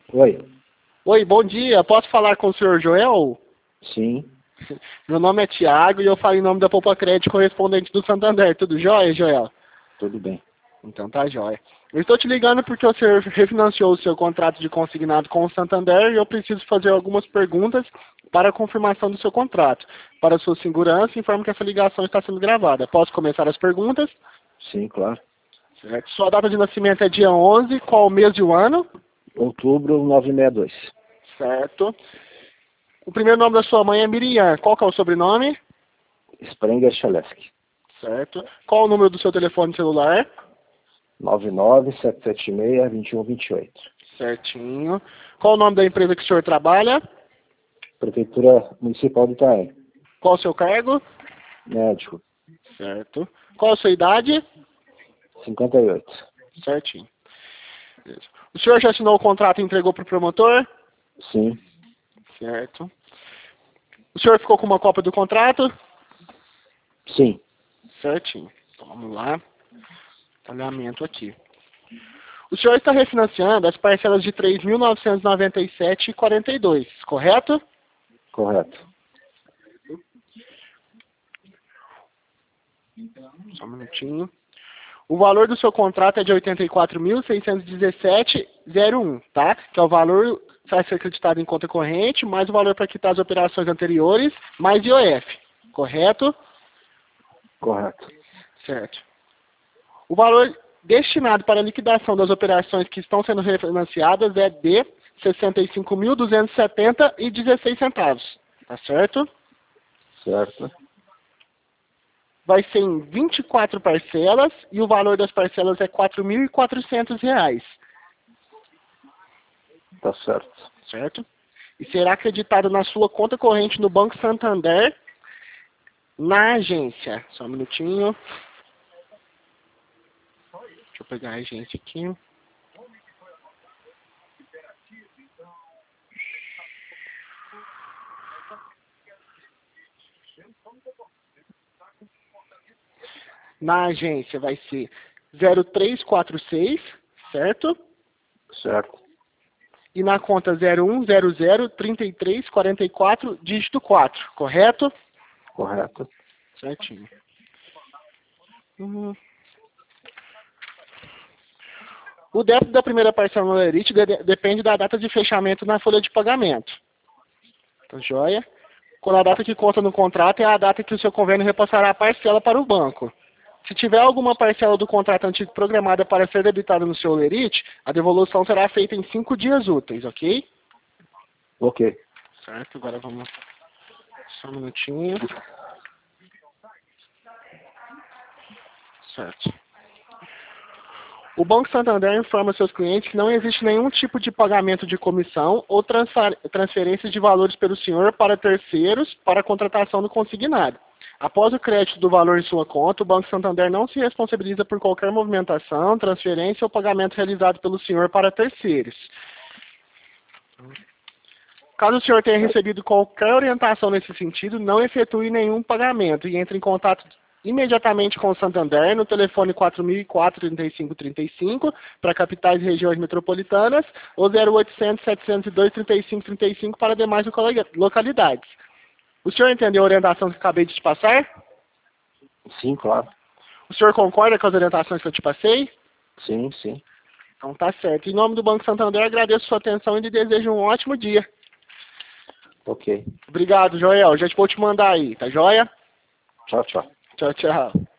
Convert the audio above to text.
Oi. Oi, bom dia. Posso falar com o senhor Joel? Sim, Meu nome é Tiago e eu falo em nome da Poupa Crédito correspondente do Santander. Tudo jóia, Joel? tudo bem. Então tá jóia. Eu estou te ligando porque o senhor refinanciou o seu contrato de consignado com o Santander e eu preciso fazer algumas perguntas para a confirmação do seu contrato. Para sua segurança, informo que essa ligação está sendo gravada. Posso começar as perguntas? Sim, claro. Certo. Sua data de nascimento é dia 11, qual o mês e o ano? Outubro 962. Certo. O primeiro nome da sua mãe é Miriam. Qual que é o sobrenome? Sprenger Chaleski. Certo. Qual o número do seu telefone celular? 99776-2128. Certinho. Qual o nome da empresa que o senhor trabalha? Prefeitura Municipal de Itaém. Qual o seu cargo? Médico. Certo. Qual a sua idade? 58. Certinho. Beleza. O senhor já assinou o contrato e entregou para o promotor? Sim, Certo. O senhor ficou com uma cópia do contrato? sim. Certinho. Então, vamos lá. Detalhamento aqui. O senhor está refinanciando as parcelas de R$ 3.997,42, correto? Correto. Só um minutinho. O valor do seu contrato é de R$ 84.617,01, tá? Que é o valor que vai ser acreditado em conta corrente, mais o valor para quitar as operações anteriores, mais IOF, correto? Correto. Certo. O valor destinado para a liquidação das operações que estão sendo refinanciadas é de R$ 65.270,16, tá certo? Certo. Vai ser em 24 parcelas e o valor das parcelas é R$ 4.400, Tá certo. certo? E será acreditado na sua conta corrente no Banco Santander, na agência. Só um minutinho. Deixa eu pegar a agência aqui. Na agência vai ser 0346, certo? Certo. E na conta 01003344, dígito 4, correto? Correto. Certinho. O débito da primeira parcela no Lerite depende da data de fechamento na folha de pagamento. Tá joia? Quando a data que consta no contrato é a data que o seu convênio repassará a parcela para o banco. Se tiver alguma parcela do contrato antigo programada para ser debitada no seu Lerite, a devolução será feita em 5 dias úteis, ok? Ok. Certo, agora vamos... Só um minutinho. Certo. O Banco Santander informa seus clientes que não existe nenhum tipo de pagamento de comissão ou transferência de valores pelo senhor para terceiros para a contratação do consignado. Após o crédito do valor em sua conta, o Banco Santander não se responsabiliza por qualquer movimentação, transferência ou pagamento realizado pelo senhor para terceiros. Caso o senhor tenha recebido qualquer orientação nesse sentido, não efetue nenhum pagamento e entre em contato imediatamente com o Santander no telefone 4004-3535 para capitais e regiões metropolitanas ou 0800-702-3535 para demais localidades. O senhor entendeu a orientação que acabei de te passar? Sim, claro. O senhor concorda com as orientações que eu te passei? Sim, sim. Então tá certo. Em nome do Banco Santander, agradeço sua atenção e lhe desejo um ótimo dia. Ok. Obrigado, Joel. Já vou te mandar aí, tá joia? Tchau, tchau. Tchau, tchau.